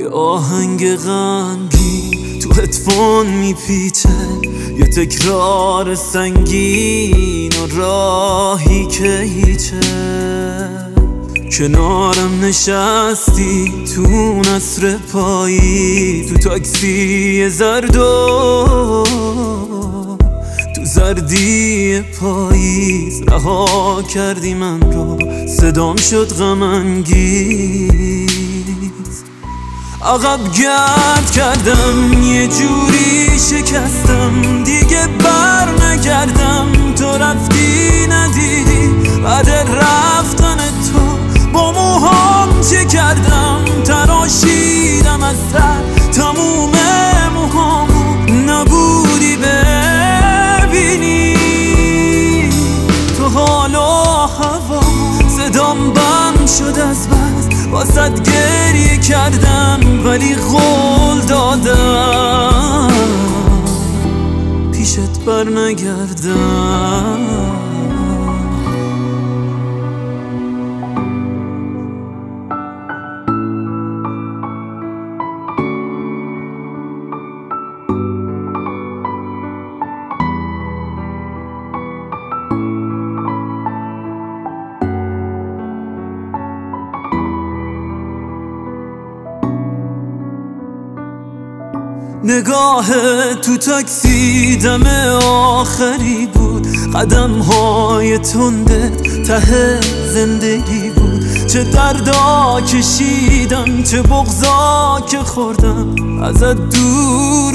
یه آهنگ غمگین تو هدفون میپیچه، یه تکرار سنگین و راهی که هیچه. کنارم نشستی تو نصر پایی، تو تاکسی زردو تو زردی پاییز رها کردی من رو، صدام شد غم انگیز. عقب گرد کردم یه جوری شکستم، دیگه بر نگردم. تو رفتی ندیدی بعد رفتن تو با موهام چه کردم، تراشیدم از سر تموم موهامو، نبودی ببینی تو حال و هوامو. صدام بند شد از بس، واسد گریه کردم ولی قول دادم پیشت بر نگردم. نگاه تو تاکسی دم آخری بود، قدم های تندت ته زندگی بود. چه دردا کشیدم، چه بغضا که خوردم، ازت دور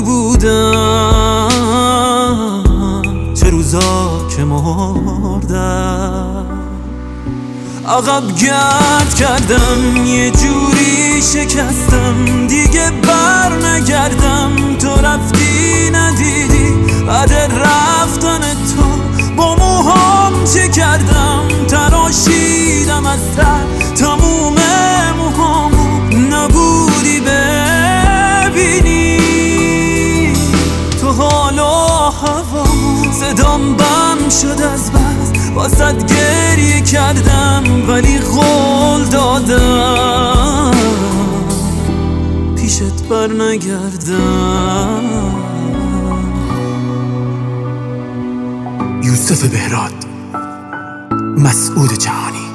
بودم، چه روزا که مردم. عقب گرد کردم یه جوری شکستم، دیگه بر نگردم. تو رفتی ندیدی بعد رفتن تو با موهام چه کردم، تراشیدم از سر تموم موهامو، نبودی ببینی تو حال و هوامو. صدام بم شد از بس، واسد گریه کردم ولی قول دادم پیشت بر نگردم. یوسف بهراد، مسعود جهانی.